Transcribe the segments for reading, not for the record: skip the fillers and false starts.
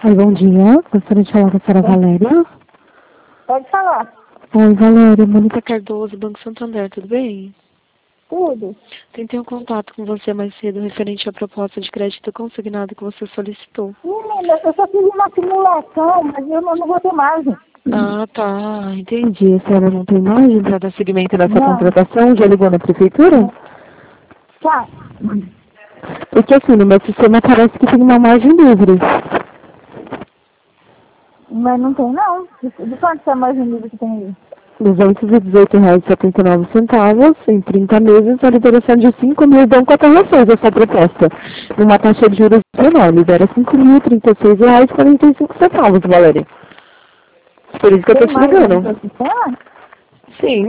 Oi, bom dia. Gostaria de falar com a senhora Valéria. Pode falar. Oi, Valéria. Mônica Cardoso, Banco Santander, tudo bem? Tudo. Tentei um contato com você mais cedo referente à proposta de crédito consignado que você solicitou. Menina, eu só fiz uma simulação, mas eu não vou ter margem. Ah, tá. Entendi. A senhora não tem margem para dar seguimento nessa Não. contratação? Já ligou na prefeitura? Tá. Porque assim, no meu sistema parece que tem uma margem livre. Mas não tem, não. De quanto é a margem livre que tem aí? R$ 218,79 em 30 meses, a liberação de 5 mil banco até vocês, essa proposta. Numa taxa de juros menor, libera R$ 5.036,45, Valéria. Por isso que eu tô te ligando. Tem sistema? Sim.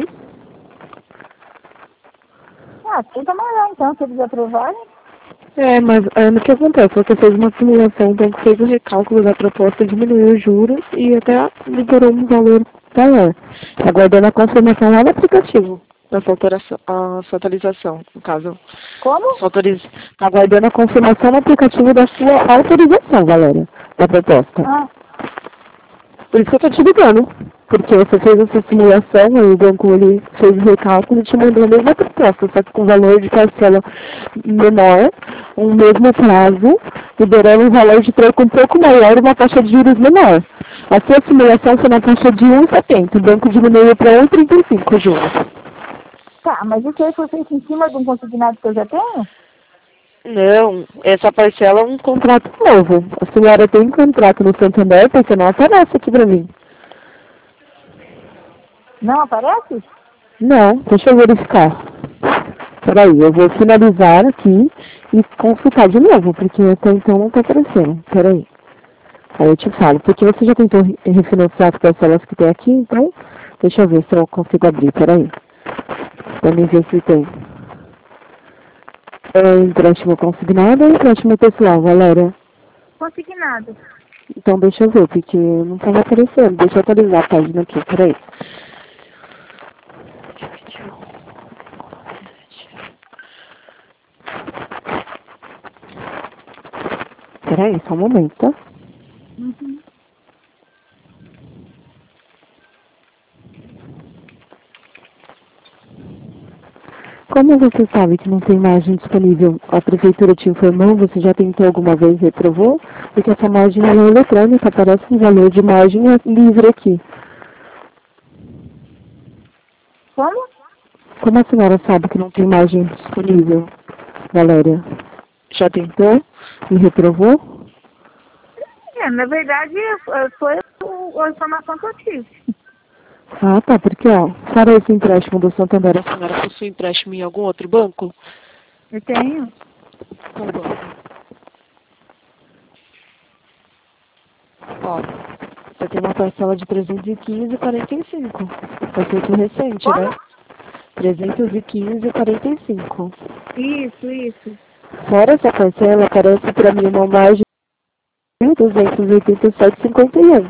Ah, tenta mais então, se eles aprovarem. Mas o que acontece? Você fez uma simulação, o banco fez o recálculo da proposta, diminuiu os juros e até liberou um valor maior. Aguardando a confirmação lá no aplicativo, a sua atualização, no caso. Como? Aguardando a confirmação no aplicativo da sua autorização, Valéria, da proposta. Ah, Por isso que eu tô te ligando. Porque você fez essa simulação, aí o banco ele fez o recálculo e te mandou a mesma proposta, só que com valor de parcela menor, um mesmo prazo, liberando um valor de troco um pouco maior e uma taxa de juros menor. A sua simulação foi na taxa de 1,70, o banco diminuiu para 1,35 juros. tá, mas isso aí foi feito em cima de um consignado que eu já tenho? Não, essa parcela é um contrato novo. A senhora tem um contrato no Santander, porque não aparece aqui para mim. Não aparece? Não, deixa eu verificar. Peraí, eu vou finalizar aqui e consultar de novo, porque até então não está aparecendo. Peraí. Aí eu te falo, porque você já tentou refinanciar as parcelas que tem aqui, então deixa eu ver se eu consigo abrir, peraí. Pra mim ver se tem. Empréstimo consignado ou empréstimo pessoal, Valéria? Consignado. Então deixa eu ver, porque não estava aparecendo. Deixa eu atualizar a página aqui, peraí. Peraí, só um momento, tá? Uhum. Como você sabe que não tem margem disponível, a prefeitura te informou, você já tentou alguma vez e reprovou? Porque essa margem ela é eletrônica, aparece um valor de margem livre aqui. Como? Como a senhora sabe que não tem margem disponível, Valéria? Já tentou e reprovou? Na verdade, foi a informação que eu tive. Ah, tá, porque ó, para esse empréstimo do Santander, a senhora possui empréstimo em algum outro banco? Eu tenho. Qual banco? Ó, você tem uma parcela de 315,45. Foi feito recente, Como? né? 315,45. Isso. Fora essa parcela, aparece para mim uma margem de 287,51.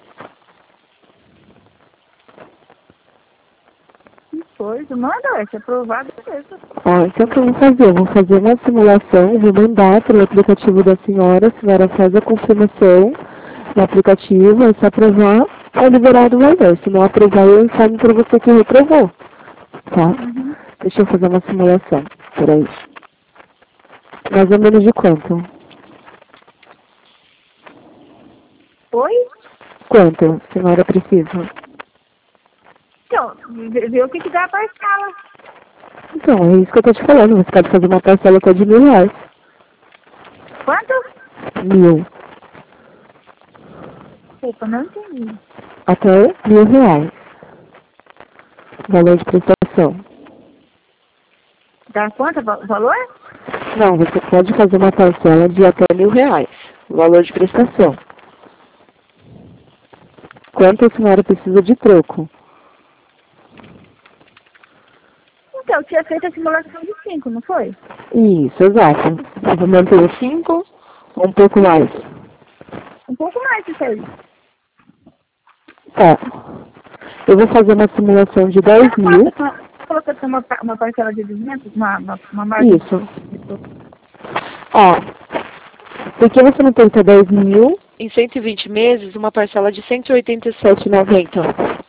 Que coisa. Manda, vai ser aprovado mesmo. Ó, então o que eu vou fazer? Eu vou fazer uma simulação, vou mandar pelo aplicativo da senhora, a senhora faz a confirmação no aplicativo, e se aprovar, é liberado o valor. Se não aprovar, eu informo para você que reprovou. Tá? Uhum. Deixa eu fazer uma simulação. Peraí. Mais ou menos de quanto? Oi? Quanto a senhora precisa? Então, vê o que dá a parcela. Então, é isso que eu tô te falando. Você pode fazer uma parcela até de R$ 1.000. Quanto? 1.000. Desculpa, não entendi. Até R$ 1.000. Valor de prestação. Dá quanto valor? Não, você pode fazer uma parcela de até R$ 1.000. Valor de prestação. Quanto a senhora precisa de troco? Então, eu tinha feito a simulação de 5, não foi? Isso, exato. Eu vou manter os 5 ou um pouco mais? Um pouco mais isso aí. Tá. Eu vou fazer uma simulação de 10.000. Você falou que eu tenho uma parcela de 200, uma margem. Isso. Ó, por que você não pensa 10.000 em 120 meses, uma parcela de R$ 187,90.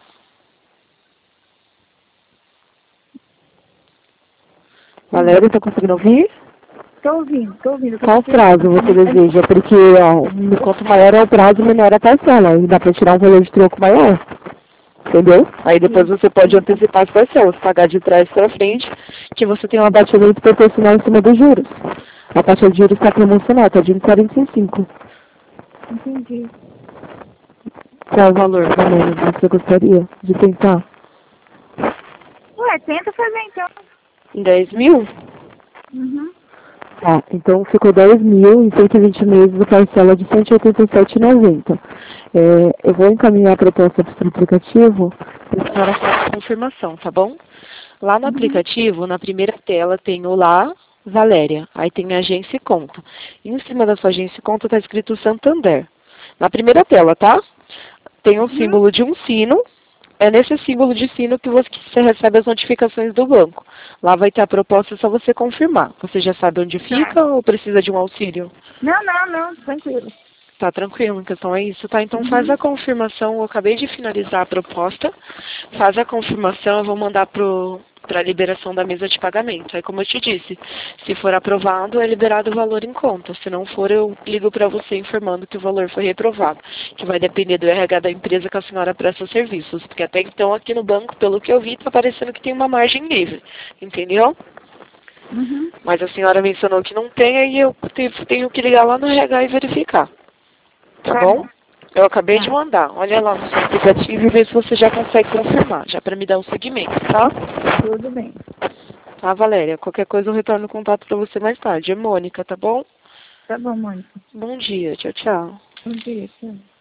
Valéria, está conseguindo ouvir? Estou ouvindo, estou ouvindo. Qual prazo você deseja? Porque ó, quanto maior é o prazo, menor é a parcela. E dá para tirar um valor de troco maior. Entendeu? Aí depois você pode antecipar as parcelas, pagar de trás para frente, que você tem um abatimento proporcional em cima dos juros. A taxa de juros está promocional, está de 1,45. Entendi. Qual o valor, Valéria, você gostaria de tentar? Ué, tenta fazer então. Em 10 mil? Uhum. Tá, então ficou 10 mil em 120 meses, a parcela de R$ 187,90. Eu vou encaminhar a proposta para o aplicativo para a senhora fazer a confirmação, tá bom? Lá no aplicativo, na primeira tela, tem o Lá, Valéria. Aí tem agência e conta. E em cima da sua agência e conta está escrito Santander. Na primeira tela, tá? Tem o símbolo de um sino. É nesse símbolo de sino que você recebe as notificações do banco. Lá vai ter a proposta, é só você confirmar. Você já sabe onde fica ou precisa de um auxílio? Não, tranquilo. Tá tranquilo, em questão é isso, tá? Então faz a confirmação, eu acabei de finalizar a proposta. Faz a confirmação, eu vou mandar para a liberação da mesa de pagamento. Aí, como eu te disse, se for aprovado, é liberado o valor em conta. Se não for, eu ligo para você informando que o valor foi reprovado, que vai depender do RH da empresa que a senhora presta serviços. Porque até então, aqui no banco, pelo que eu vi, tá parecendo que tem uma margem livre, entendeu? Mas a senhora mencionou que não tem, aí eu tenho que ligar lá no RH e verificar. Tá bom? Eu acabei de mandar. Olha lá no seu aplicativo e vê se você já consegue confirmar, já para me dar um seguimento, tá? Tudo bem. Tá, Valéria? Qualquer coisa eu retorno o contato para você mais tarde. É Mônica, tá bom? Tá bom, Mônica. Bom dia. Tchau, tchau. Bom dia, tchau.